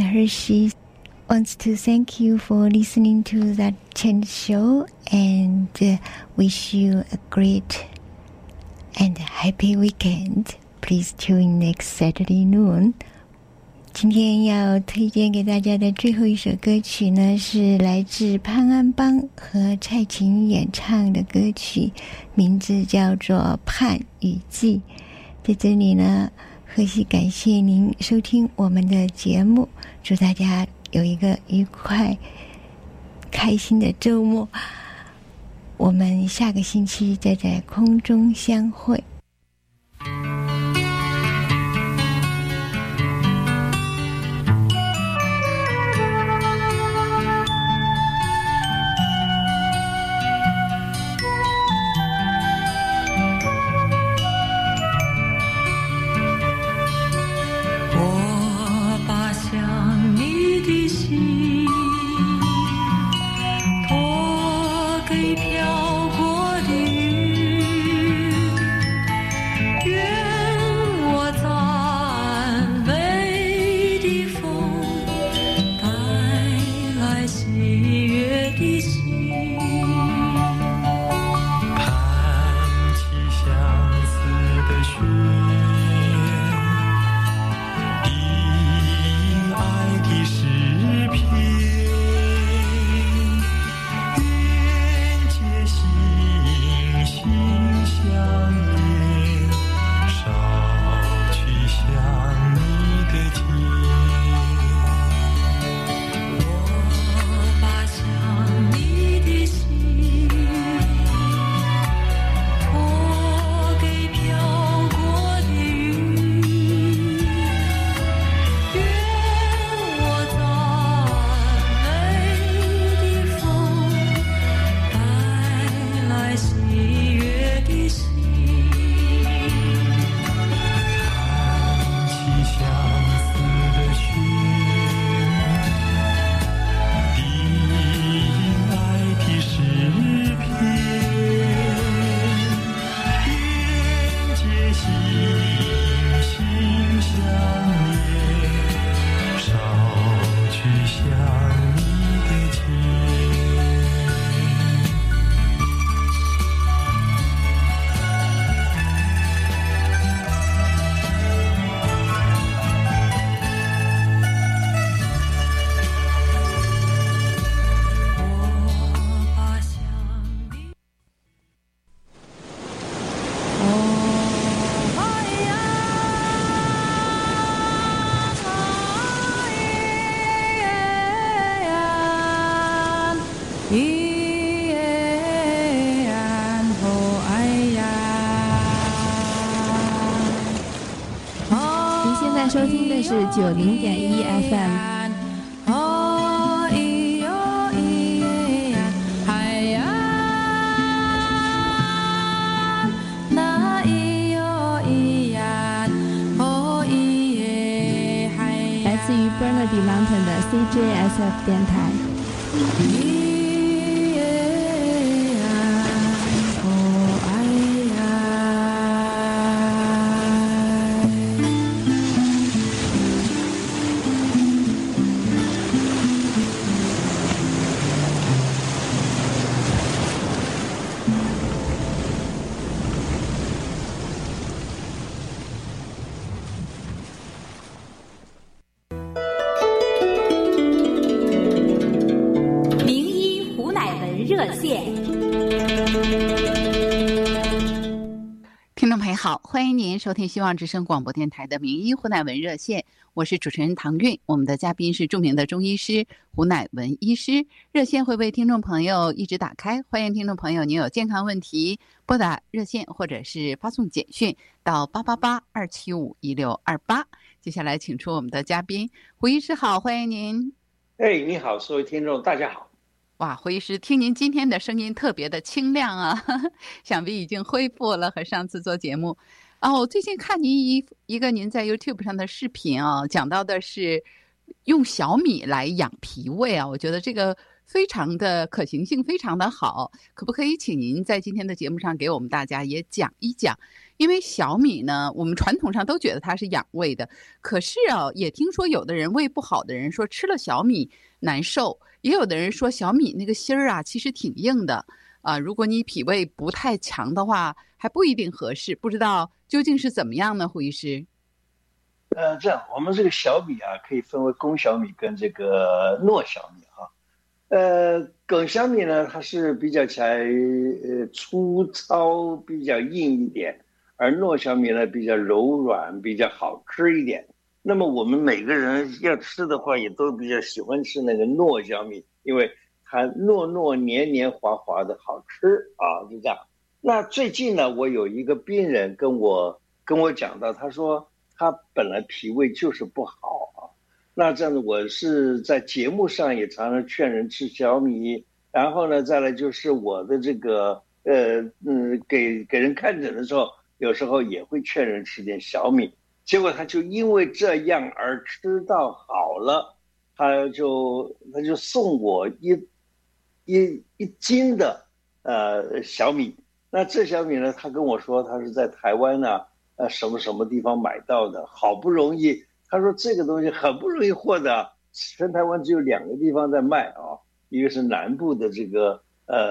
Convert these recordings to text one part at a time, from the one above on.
Hershey wants to thank you for listening to that Chen show and wish you a great and happy weekend. Please tune in next Saturday noon. 今天要推荐给大家的最后一首歌曲呢，是来自潘安邦和蔡琴演唱的歌曲，名字叫做《盼雨季》。在这里呢，荷西感谢您收听我们的节目，祝大家有一个愉快开心的周末。我们下个星期再在空中相会。 收听的是90.1 FM。来自于 Bernardy Mountain 的 CJSF 电台。 听众朋友好，欢迎您收听希望之声广播电台的名医胡乃文热线，我是主持人唐韵，我们的嘉宾是著名的中医师胡乃文医师。热线会为听众朋友一直打开，欢迎听众朋友您有健康问题拨打热线，或者是发送简讯到888-275-1628。接下来请出我们的嘉宾胡医师好，欢迎您。 你好，各位听众大家好。 哇，胡医师，听您今天的声音特别的清亮啊，想必已经恢复了和上次做节目。我最近看您一个您在 YouTube 上的视频啊，讲到的是用小米来养脾胃啊，我觉得这个非常的可行性非常的好，可不可以请您在今天的节目上给我们大家也讲一讲？ 因为小米呢，我们传统上都觉得它是养胃的，可是啊，也听说有的人胃不好的人说吃了小米难受，也有的人说小米那个芯儿啊，其实挺硬的啊，如果你脾胃不太强的话，还不一定合适。不知道究竟是怎么样呢，胡医师？ 这样，我们这个小米啊，可以分为公小米跟这个糯小米啊。梗小米呢，它是比较起来粗糙，比较硬一点，而糯小米呢比较柔软，比较好吃一点。那么我们每个人要吃的话，也都比较喜欢吃那个糯小米，因为它糯糯黏黏滑滑的好吃啊，就这样。那最近呢，我有一个病人跟我讲到，他说他本来脾胃就是不好啊。那这样子，我是在节目上也常常劝人吃小米，然后呢，再来就是我的这个给人看诊的时候，有时候也会劝人吃点小米。结果他就因为这样而吃到好了，他就送我一斤的小米。那这小米呢，他跟我说他是在台湾呢什么什么地方买到的，好不容易。他说这个东西很不容易获得，全台湾只有2个地方在卖啊，一个是南部的这个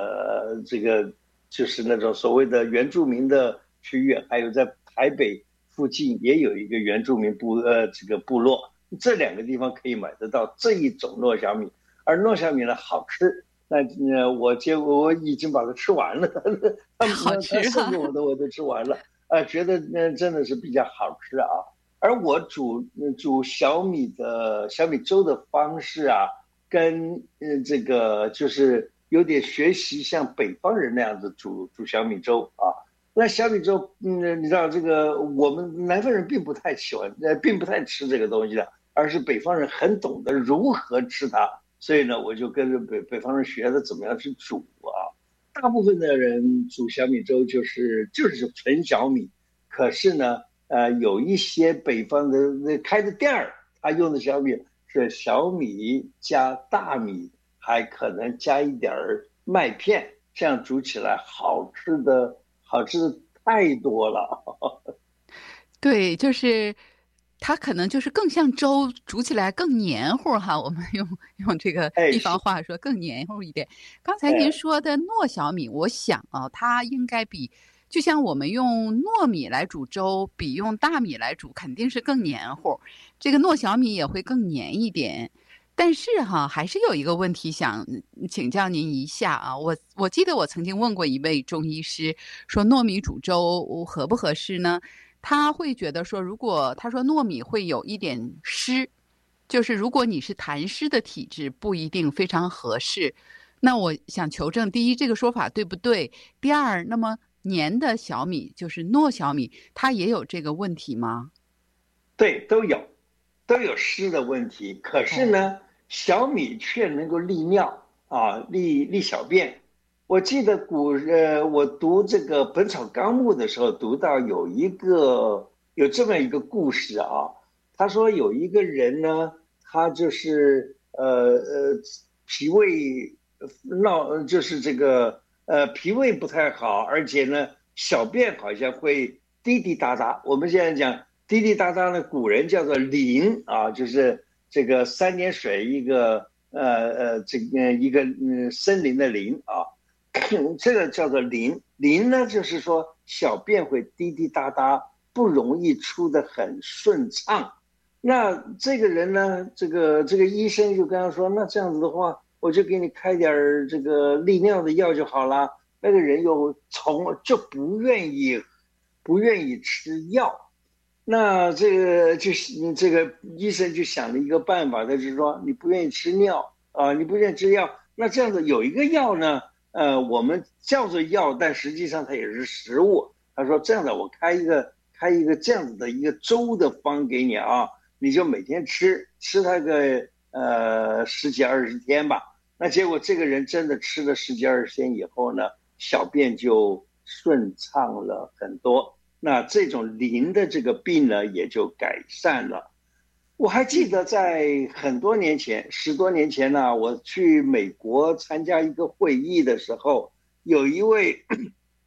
就是那种所谓的原住民的区域，还有在台北附近也有一个原住民这个部落，这2个地方可以买得到这一种糯小米，而糯小米呢好吃。那我已经把它吃完了，他送给我的我都吃完了，觉得真的是比较好吃啊。而我煮小米粥的方式啊，跟这个就是有点学习像北方人那样子煮小米粥啊。那小米粥，你知道这个我们南方人并不太喜欢，并不太吃这个东西的，而是北方人很懂得如何吃它。所以呢，我就跟着北方人学的怎么样去煮啊。大部分的人煮小米粥就是纯小米，可是呢。有一些北方的开的店儿，他用的小米是小米加大米，还可能加一点麦片，这样煮起来好吃的太多了。 对，就是它可能就是更像粥，煮起来更黏糊哈。我们用这个地方话说，更黏糊一点。刚才您说的糯小米，我想啊，它应该就像我们用糯米来煮粥，比用大米来煮肯定是更黏糊，这个糯小米也会更黏一点。但是哈，还是有一个问题想请教您一下啊。我记得我曾经问过一位中医师，说糯米煮粥合不合适呢？他会觉得说，他说糯米会有一点湿，就是如果你是痰湿的体质，不一定非常合适。那我想求证，第一，这个说法对不对？第二，那么黏的小米就是糯小米，它也有这个问题吗？ 对，都有湿的问题。可是呢，小米却能够利尿啊，利小便。我记得我读这个《本草纲目》的时候，读到有这么一个故事啊。他说有一个人呢，他就是脾胃就是这个脾胃不太好，而且呢小便好像会滴滴答答。我们现在讲滴滴答答呢，古人叫做淋啊，就是这个3点水一个一个森林的林啊，这个叫做淋。淋呢就是说小便会滴滴答答，不容易出得很顺畅。那这个人呢，这个医生就跟他说，那这样子的话，我就给你开点这个利尿的药就好了。那个人就不愿意吃药。那这个医生就想了一个办法，他就是说你不愿意吃药啊，你不愿意吃药，那这样子有一个药呢，我们叫做药，但实际上它也是食物。他说这样的，我开一个这样子的一个粥的方给你啊，你就每天吃它个10几20天吧。那结果这个人真的吃了10几20天以后呢，小便就顺畅了很多。那这种淋的这个病呢，也就改善了。我还记得在很多年前，10多年前呢，我去美国参加一个会议的时候，有一位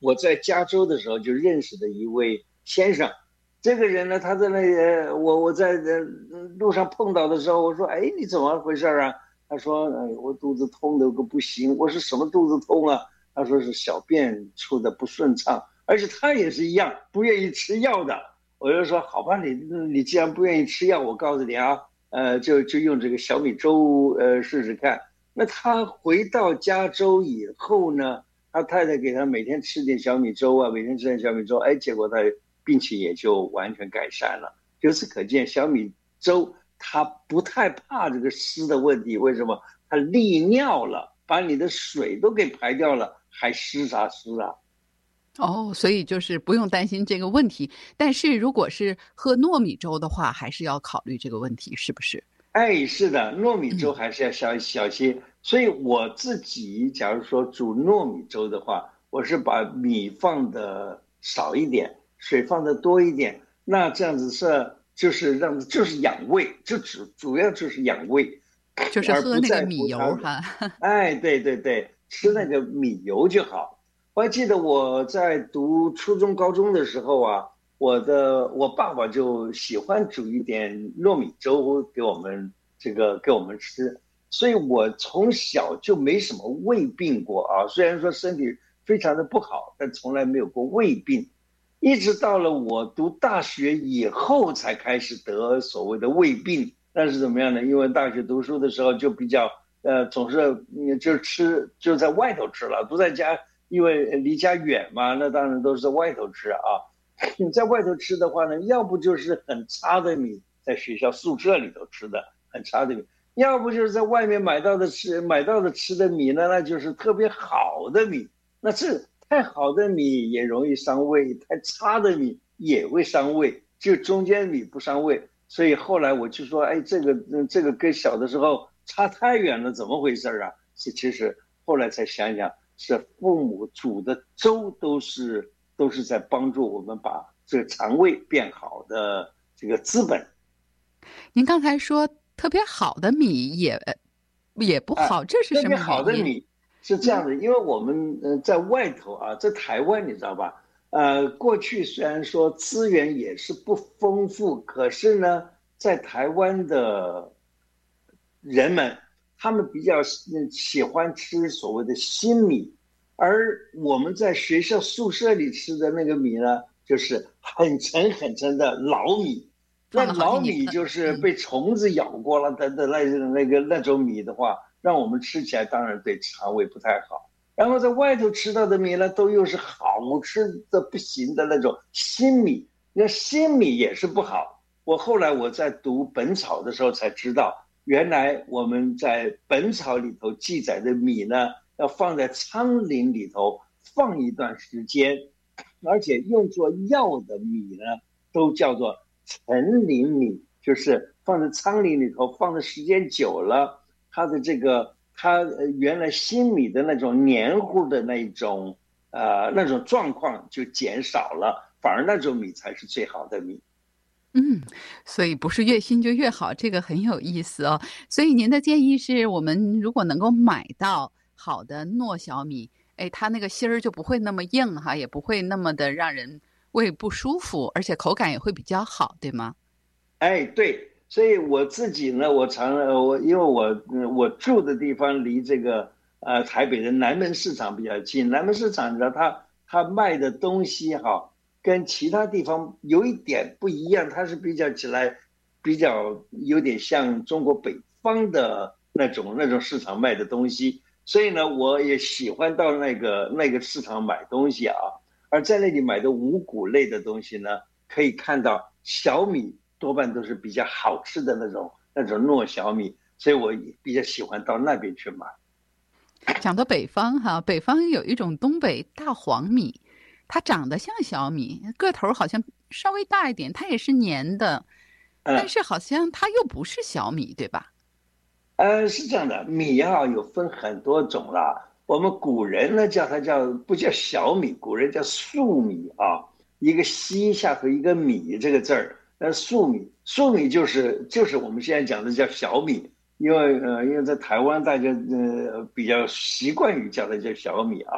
我在加州的时候就认识的一位先生。这个人呢，他在那个我在路上碰到的时候，我说：“哎，你怎么回事啊？”他说：“我肚子痛的个不行。”我说：“什么肚子痛啊？”他说：“是小便出的不顺畅，而且他也是一样不愿意吃药的。”我就说：“好吧，你既然不愿意吃药，我告诉你啊，就用这个小米粥试试看。”那他回到加州以后呢，他太太给他每天吃点小米粥啊，每天吃点小米粥，哎，结果他病情也就完全改善了。由此可见，小米粥它不太怕这个湿的问题。为什么？它利尿了，把你的水都给排掉了，还湿啥湿啊？ 哦，所以就是不用担心这个问题。但是如果是喝糯米粥的话，还是要考虑这个问题，是不是？ 哎，是的，糯米粥还是要小心。所以我自己假如说煮糯米粥的话，我是把米放的少一点，水放的多一点。那这样子就是养胃，就主要就是养胃， 就是喝那个米油哈。 哎，对对对，吃那个米油就好。我还记得我在读初中、高中的时候啊，我爸爸就喜欢煮一点糯米粥给我们吃，所以我从小就没什么胃病过啊。虽然说身体非常的不好，但从来没有过胃病。一直到了我读大学以后才开始得所谓的胃病。那是怎么样呢？因为大学读书的时候就比较总是就在外头吃了，不在家，因为离家远嘛，那当然都是在外头吃啊。你在外头吃的话呢，要不就是很差的米，在学校宿舍里头吃的很差的米，要不就是在外面买到的吃的米呢，那就是特别好的米。那这太好的米也容易伤胃，太差的米也会伤胃，就中间米不伤胃。所以后来我就说，哎，这个跟小的时候差太远了，怎么回事啊？其实后来才想想，是父母煮的粥都是在帮助我们把这个肠胃变好的这个资本。 您刚才说特别好的米也不好，这是什么原因？ 特别好的米是这样的，因为我们在外头啊，在台湾你知道吧？过去虽然说资源也是不丰富，可是呢，在台湾的人们，他们比较喜欢吃所谓的新米，而我们在学校宿舍里吃的那个米呢，就是很沉很沉的老米。那老米就是被虫子咬过了的那种米的话，让我们吃起来当然对肠胃不太好。然后在外头吃到的米呢，都又是好吃的不行的那种新米，那新米也是不好。后来我在读《本草》的时候才知道，原来我们在《本草》里头记载的米呢，要放在仓廪里头放一段时间，而且用作药的米呢，都叫做陈林米，就是放在仓廪里头放的时间久了，它原来新米的那种黏糊的那种状况就减少了，反而那种米才是最好的米。 所以不是越新就越好，这个很有意思哦。所以您的建议是我们如果能够买到好的糯小米，哎，它那个芯儿就不会那么硬哈，也不会那么的让人胃不舒服，而且口感也会比较好，对吗？ 哎，对。所以我自己呢，因为我住的地方离这个台北的南门市场比较近，南门市场呢，它卖的东西哈，跟其他地方有一点不一样，它是比较起来比较有点像中国北方的那种市场卖的东西，所以呢，我也喜欢到那个市场买东西啊。而在那里买的五谷类的东西呢，可以看到小米多半都是比较好吃的那种糯小米，所以我比较喜欢到那边去买。 讲到北方哈，北方有一种东北大黄米，它长得像小米，个头好像稍微大一点，它也是黏的，但是好像它又不是小米，对吧？ 是这样的，米啊有分很多种啦。我们古人呢不叫小米，古人叫粟米啊，一个西下头一个米这个字儿。粟米就是我们现在讲的叫小米，因为在台湾大家比较习惯于叫它叫小米啊。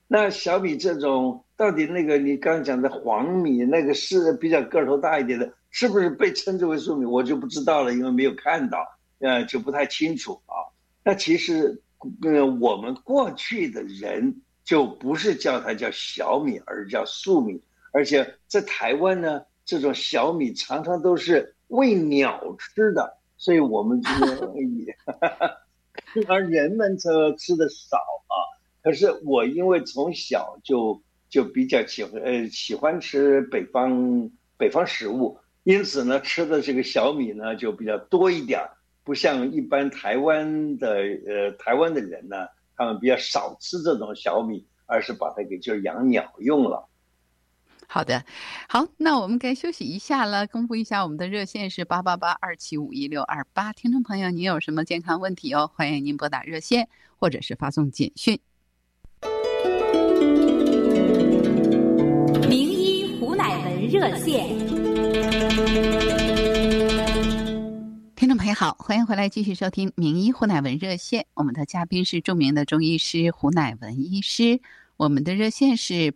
那小米这种到底那个你刚刚讲的黄米那个是比较个头大一点的，是不是被称之为粟米，我就不知道了，因为没有看到，就不太清楚啊。那其实，我们过去的人就不是叫它叫小米，而叫粟米，而且在台湾呢，这种小米常常都是喂鸟吃的，所以我们这个而人们这吃的少啊。可是我因为从小就比较喜欢吃北方食物，因此呢吃的这个小米呢就比较多一点，不像一般台湾的人呢，他们比较少吃这种小米，而是把它给就是养鸟用了。 好的，好，那我们该休息一下了。公布一下我们的热线是888-275-1628，听众朋友，您有什么健康问题哦？欢迎您拨打热线或者是发送简讯。 名医胡乃文热线。 听众朋友好，欢迎回来继续收听名医胡乃文热线，我们的嘉宾是著名的中医师胡乃文医师，我们的热线是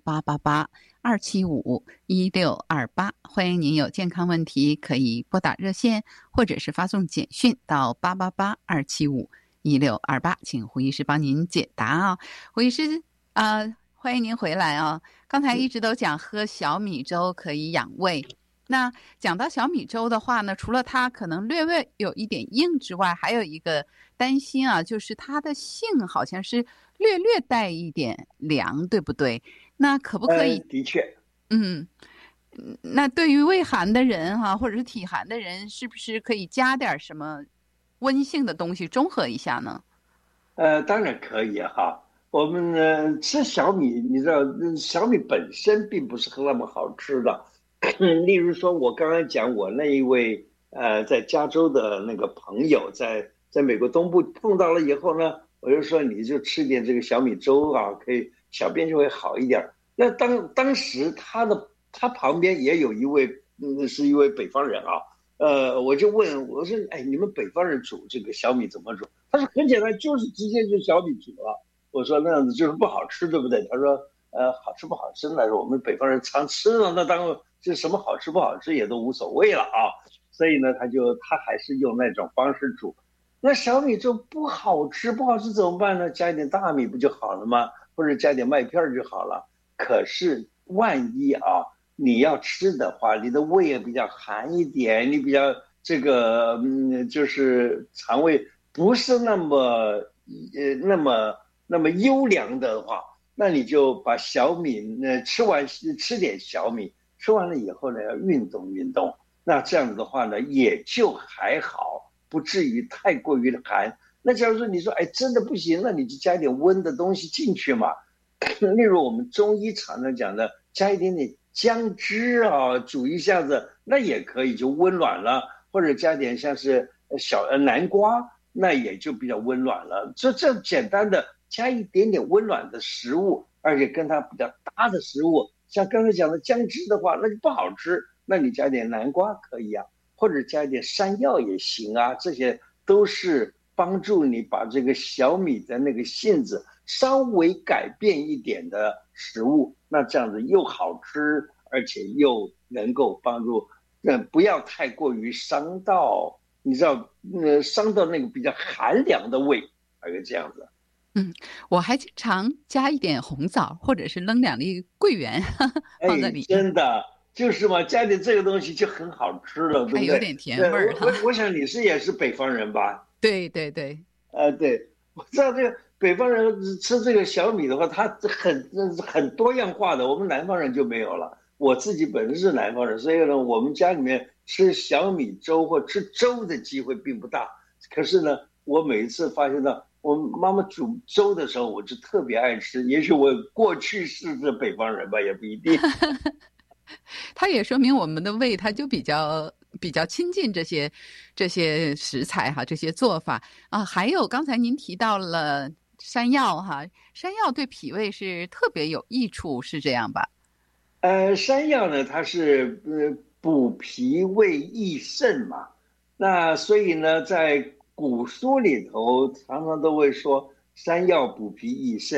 888-275-1628，欢迎您有健康问题可以拨打热线或者是发送简讯到888-275-1628，请胡医师帮您解答啊。胡医师欢迎您回来啊。刚才一直都讲喝小米粥可以养胃，那讲到小米粥的话呢，除了它可能略微有一点硬之外，还有一个担心啊，就是它的性好像是略带一点凉，对不对？那可不可以？ 的确， 那对于胃寒的人或者是体寒的人，是不是可以加点什么温性的东西中和一下呢？ 当然可以哈。我们呢吃小米，你知道小米本身并不是那么好吃的。例如说，我刚刚讲我那一位在加州的那个朋友，在美国东部碰到了以后呢，我就说你就吃点这个小米粥啊，可以小便就会好一点。那当时他旁边也有一位是一位北方人啊，我就问我说，哎，你们北方人煮这个小米怎么煮？他说很简单，就是直接就小米煮了。我说那样子就是不好吃，对不对？他说好吃不好吃那是我们北方人常吃了，那当然就什么好吃不好吃也都无所谓了啊。所以呢，他还是用那种方式煮。那小米粥不好吃怎么办呢？加一点大米不就好了吗？或者加点麦片就好了。可是万一你要吃的话，你的胃也比较寒一点，你比较这个就是肠胃不是那么优良的话，那你就把小米吃点小米，吃完了以后呢要运动，那这样子的话呢也就还好，不至于太过于寒。那假如说你说哎真的不行，那你就加一点温的东西进去嘛。例如我们中医常常讲的，加一点点姜汁煮一下子，那也可以就温暖了，或者加点像是南瓜，那也就比较温暖了。这简单的加一点点温暖的食物，而且跟它比较搭的食物，像刚才讲的姜汁的话，那就不好吃，那你加点南瓜可以啊，或者加一点山药也行啊，这些都是帮助你把这个小米的那个性子稍微改变一点的食物，那这样子又好吃，而且又能够帮助，不要太过于伤到，你知道，伤到那个比较寒凉的胃，还有这样子。 我还经常加一点红枣，或者是扔2粒桂圆放在里面。 真的就是嘛，加点这个东西就很好吃了，对不对？ 还有点甜味儿。 我想你也是北方人吧？ 对。 对，我知道这个北方人吃这个小米的话，它很多样化的，我们南方人就没有了。我自己本身是南方人，所以呢，我们家里面吃小米粥或吃粥的机会并不大。可是呢，我每一次发现到我妈妈煮粥的时候，我就特别爱吃。也许我过去是北方人吧，也不一定。 它也说明我们的胃它就比较亲近这些食材这些做法啊。还有刚才您提到了山药山药对脾胃是特别有益处，是这样吧？ 山药呢，它是补脾胃益肾嘛。那所以呢，在古书里头常常都会说山药补脾益肾。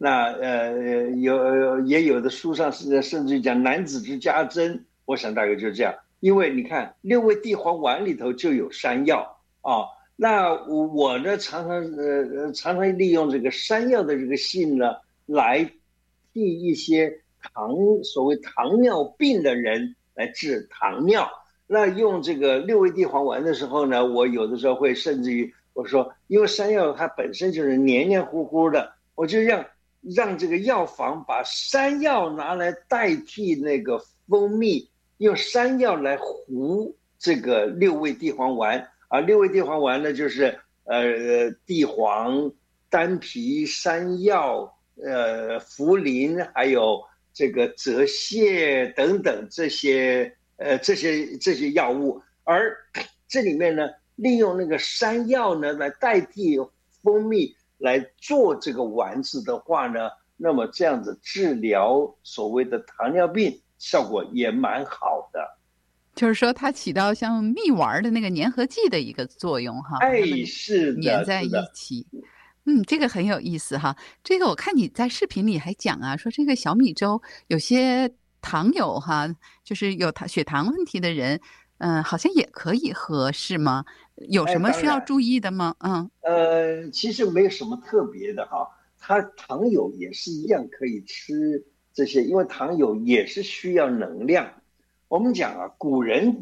那也有的书上甚至讲男子之家珍，我想大概就是这样。因为你看六味地黄丸里头就有山药啊，那我呢常常利用这个山药的这个性呢，来替一些所谓糖尿病的人来治糖尿。那用这个六味地黄丸的时候呢，我有的时候会甚至于我说，因为山药它本身就是黏黏糊糊的，我就让这个药房把山药拿来代替那个蜂蜜，用山药来糊这个六味地黄丸啊。六味地黄丸呢，就是地黄、丹皮、山药、茯苓，还有这个泽泻等等这些药物。而这里面呢，利用那个山药呢来代替蜂蜜来做这个丸子的话呢，那么这样子治疗所谓的糖尿病效果也蛮好的。 就是说它起到像蜜丸的那个粘合剂的一个作用哈， 是的， 粘在一起。这个很有意思哈。这个我看你在视频里还讲啊，说这个小米粥有些糖友哈，就是有血糖问题的人，好像也可以喝，是吗？有什么需要注意的吗？ 其实没有什么特别的哈，他糖友也是一样可以吃这些，因为糖友也是需要能量。我们讲啊，古人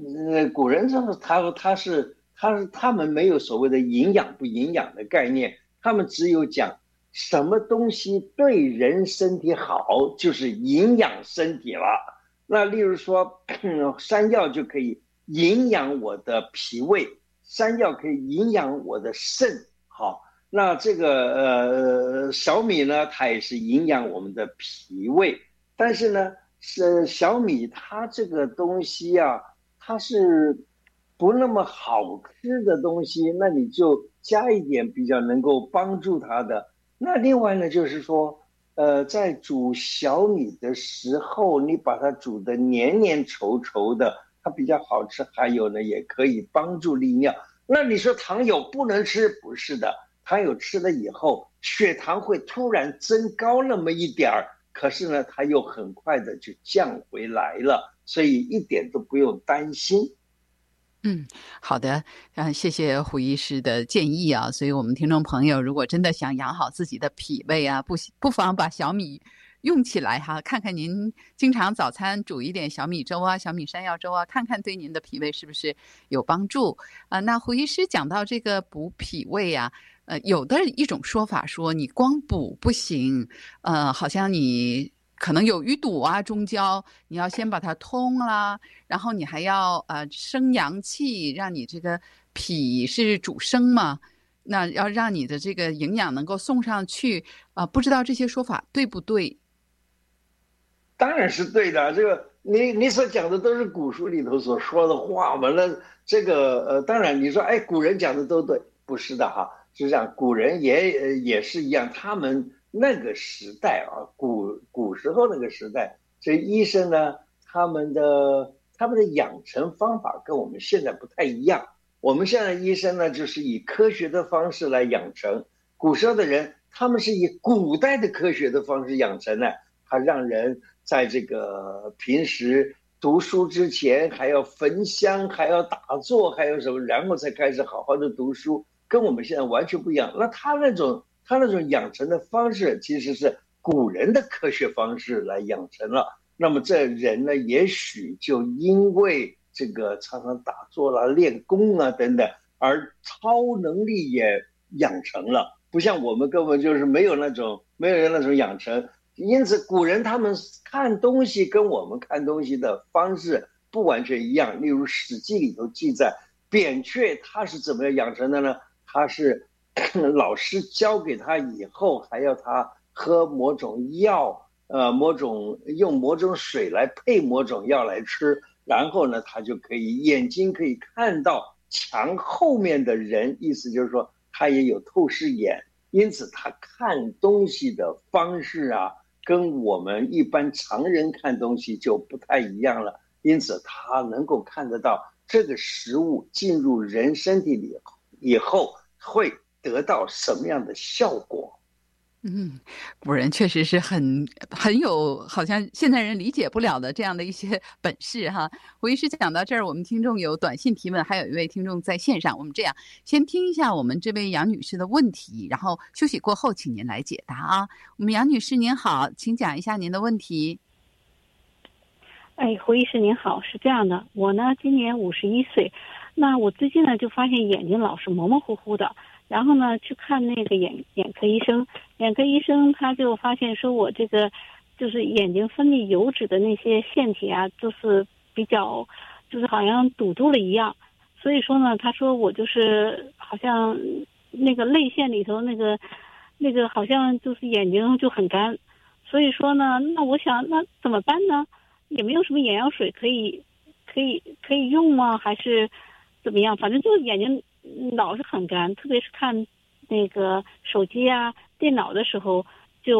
他们没有所谓的营养不营养的概念，他们只有讲什么东西对人身体好，就是营养身体了。那例如说，山药就可以营养我的脾胃，山药可以营养我的肾。好，那这个小米呢，它也是营养我们的脾胃，但是呢，小米它这个东西啊，它是不那么好吃的东西，那你就加一点比较能够帮助它的。那另外呢，就是说在煮小米的时候，你把它煮得黏黏稠稠的，它比较好吃。还有呢，也可以帮助利尿。那你说糖友不能吃？不是的，糖友吃了以后，血糖会突然增高那么一点儿，可是呢，它又很快的就降回来了，所以一点都不用担心。 好的，谢谢胡医师的建议啊。所以我们听众朋友如果真的想养好自己的脾胃啊，不妨把小米用起来哈，看看您经常早餐煮一点小米粥啊、小米山药粥啊，看看对您的脾胃是不是有帮助啊。那胡医师讲到这个补脾胃啊，有的一种说法说你光补不行，好像你可能有淤堵啊，中焦你要先把它通啦，然后你还要生阳气，让你这个脾是主生嘛，那要让你的这个营养能够送上去不知道这些说法对不对？ 当然是对的，这个你所讲的都是古书里头所说的话嘛。那这个当然你说古人讲的都对，不是的哈，是这样，古人也是一样，他们那个时代啊，古时候那个时代，这医生呢，他们的养成方法跟我们现在不太一样。我们现在医生呢，就是以科学的方式来养成，古时候的人他们是以古代的科学的方式养成的。他让人在这个平时读书之前还要焚香，还要打坐，还有什么，然后才开始好好的读书，跟我们现在完全不一样。那他那种养成的方式其实是古人的科学方式来养成了。那么这人呢，也许就因为这个常常打坐啦、练功啊等等，而超能力也养成了，不像我们根本就是没有那种养成。因此古人他们看东西跟我们看东西的方式不完全一样。例如《史记》里头记载，扁鹊他是怎么样养成的呢？他是老师教给他以后，还要他喝某种药，用某种水来配某种药来吃，然后呢，他就可以眼睛可以看到墙后面的人，意思就是说他也有透视眼，因此他看东西的方式啊，跟我们一般常人看东西就不太一样了。因此他能够看得到这个食物进入人身体里以后会得到什么样的效果。 古人确实是很有好像现代人理解不了的这样的一些本事哈。胡医师讲到这儿，我们听众有短信提问，还有一位听众在线上，我们这样先听一下我们这位杨女士的问题，然后休息过后请您来解答啊。我们杨女士您好，请讲一下您的问题。 胡医师您好，是这样的，我呢今年51岁，那我最近呢就发现眼睛老是模模糊糊的，然后呢去看那个眼科医生，眼科医生他就发现说我这个就是眼睛分泌油脂的那些腺体啊，就是比较就是好像堵住了一样，所以说呢他说我就是好像那个泪腺里头那个好像就是眼睛就很干，所以说呢那我想那怎么办呢？也没有什么眼药水可以用吗？还是怎么样？反正就是眼睛老是很干，特别是看那个手机啊、电脑的时候，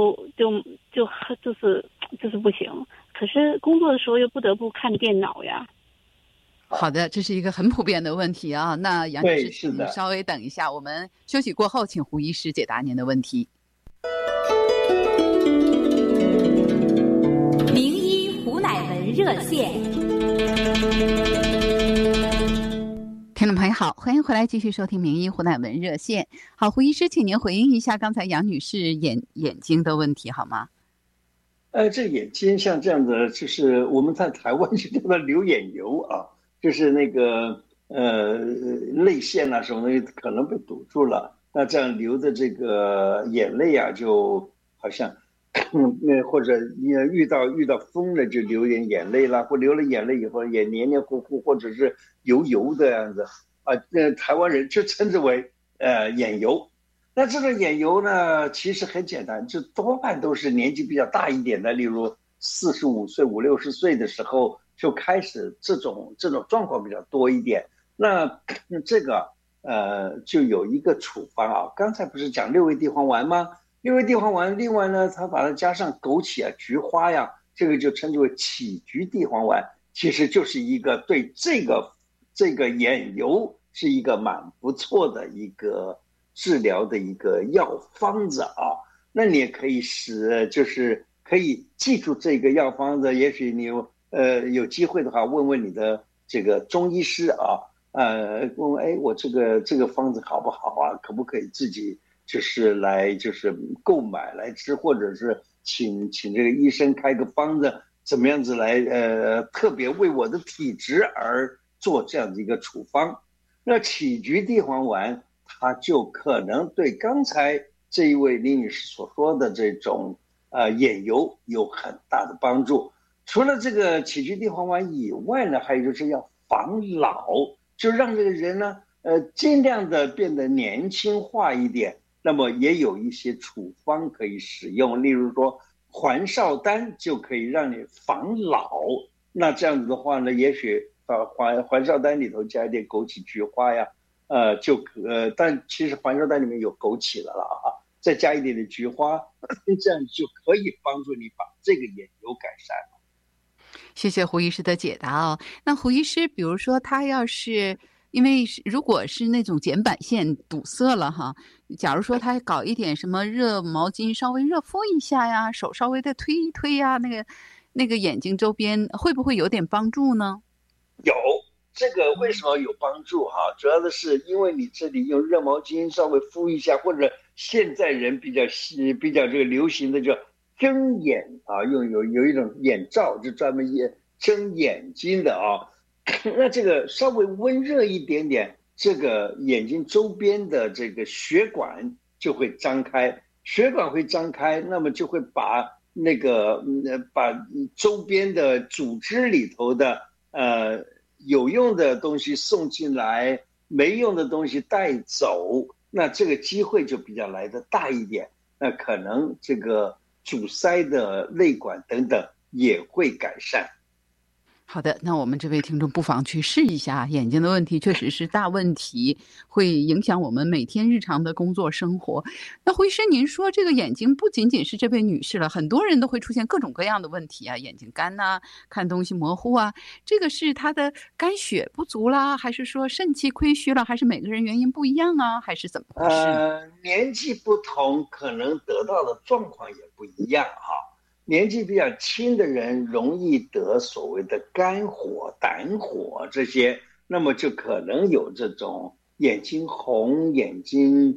就是不行。可是工作的时候又不得不看电脑呀。 好的，这是一个很普遍的问题啊。那杨女士，请稍微等一下，我们休息过后，请胡医师解答您的问题。 热线， 听众朋友好，欢迎回来继续收听名医胡乃文热线。好，胡医师，请您回应一下刚才杨女士眼睛的问题好吗？ 这眼睛像这样的，就是我们在台湾就叫它流眼油啊，就是那个泪腺啊什么的可能被堵住了，那这样流的这个眼泪啊，就好像。或者遇到风了就流点眼泪啦，或流了眼泪以后也黏黏糊糊，或者是油油的样子啊。台湾人就称之为眼油。那这个眼油呢，其实很简单，就多半都是年纪比较大一点的，例如45岁、50-60岁的时候就开始这种状况比较多一点。那这个就有一个处方啊，刚才不是讲六味地黄丸吗？六味地黄丸，另外呢，它把它加上枸杞啊、菊花呀，这个就称之为杞菊地黄丸，其实就是一个对这个眼油是一个蛮不错的一个治疗的一个药方子啊。那你也可以就是可以记住这个药方子，也许你有机会的话，问问你的这个中医师啊，问问我这个方子好不好啊？可不可以自己？就是购买来吃，或者是请这个医生开个方子，怎么样子来特别为我的体质而做这样的一个处方。那杞菊地黄丸它就可能对刚才这一位李女士所说的这种眼油有很大的帮助。除了这个杞菊地黄丸以外呢，还有就是要防老，就让这个人呢尽量的变得年轻化一点。那么也有一些处方可以使用，例如说还少丹就可以让你防老。那这样子的话呢，也许还少丹里头加一点枸杞、菊花呀，但其实还少丹里面有枸杞了啊，再加一点点菊花，这样就可以帮助你把这个眼油改善了。 谢谢胡医师的解答哦。那胡医师，比如说他要是因为如果是那种睑板腺堵塞了哈，假如说他搞一点什么热毛巾稍微热敷一下呀，手稍微的推一推呀，那个眼睛周边会不会有点帮助呢？ 有，这个为什么有帮助哈？主要的是因为你这里用热毛巾稍微敷一下，或者现在人比较这个流行的叫睁眼啊，有一种眼罩就专门睁眼睛的啊。那这个稍微温热一点点，这个眼睛周边的这个血管就会张开，血管会张开，那么就会把把周边的组织里头的有用的东西送进来，没用的东西带走，那这个机会就比较来得大一点，那可能这个阻塞的泪管等等也会改善。 好的，那我们这位听众不妨去试一下，眼睛的问题确实是大问题，会影响我们每天日常的工作生活。那胡医师，您说这个眼睛不仅仅是这位女士了，很多人都会出现各种各样的问题啊，眼睛干呐，看东西模糊啊，这个是她的肝血不足啦，还是说肾气亏虚了，还是每个人原因不一样啊，还是怎么回事？ 年纪不同，可能得到的状况也不一样哈。年纪比较轻的人容易得所谓的肝火、胆火这些，那么就可能有这种眼睛红、眼睛